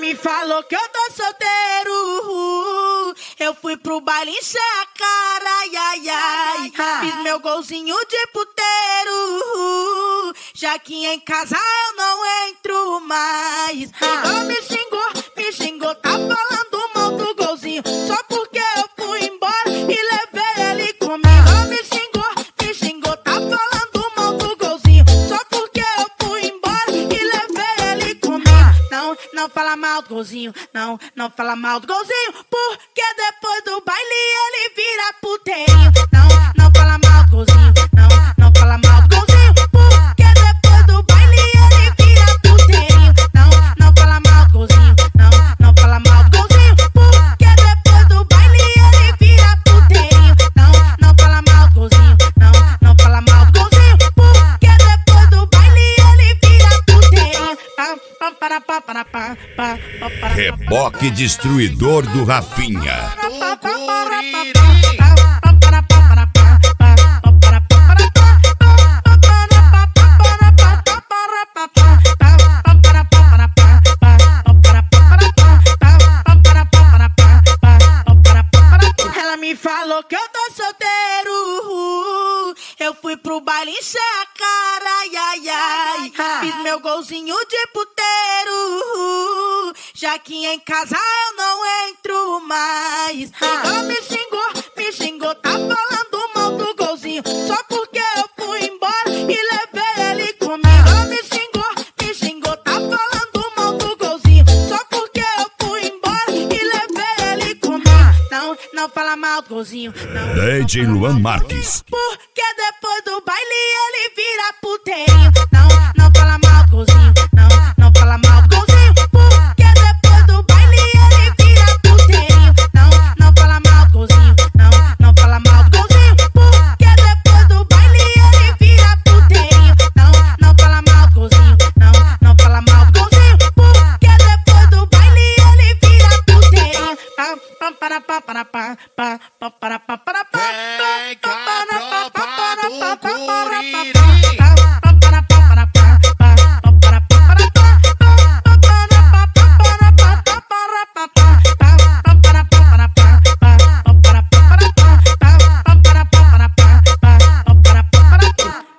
me falou que eu tô solteiro. Eu fui pro baile encher a cara, ai, ai, ai. Fiz meu golzinho de puteiro. Já que em casa eu não entro mais. Igual me xingou, tá falando mal do golzinho. Só porque eu fui embora e levei ele comigo. Me xingou, tá falando mal do golzinho. Só porque eu fui embora e levei ele comigo. Não fala mal do golzinho, não fala mal do golzinho. Porque depois do baile ele vira puteirinho. Não fala mal do golzinho, não fala mal do golzinho. Porque depois do baile ele vira puteirinho. Não fala mal do golzinho, não fala mal do golzinho. Porque depois do baile ele vira puteirinho. Não fala mal do golzinho, não fala mal do golzinho. Porque depois do baile ele vira puteirinho. Reboque destruidor do Rafinha. Ela me falou que eu tô solteiro. Eu fui pro baile encher a cara, ai, ai, ai. Fiz meu golzinho de puteiro. Já que em casa eu não entro mais. Igual me xingou, tá falando mal do golzinho. Só porque eu fui embora e levei ele comigo. Me xingou, tá falando mal do golzinho. Só porque eu fui embora e levei ele comigo. Não fala mal do golzinho, DJ Luan Marques. porque depois do baile ele vira puteirinho. Não fala mal do golzinho, não fala mal do golzinho. Porque depois do baile ele vira puteirinho. Não fala mal do golzinho, não fala mal do golzinho. Porque depois do baile ele vira puteirinho. Não fala mal do golzinho, não fala mal do golzinho. Porque depois do baile ele vira puteirinho.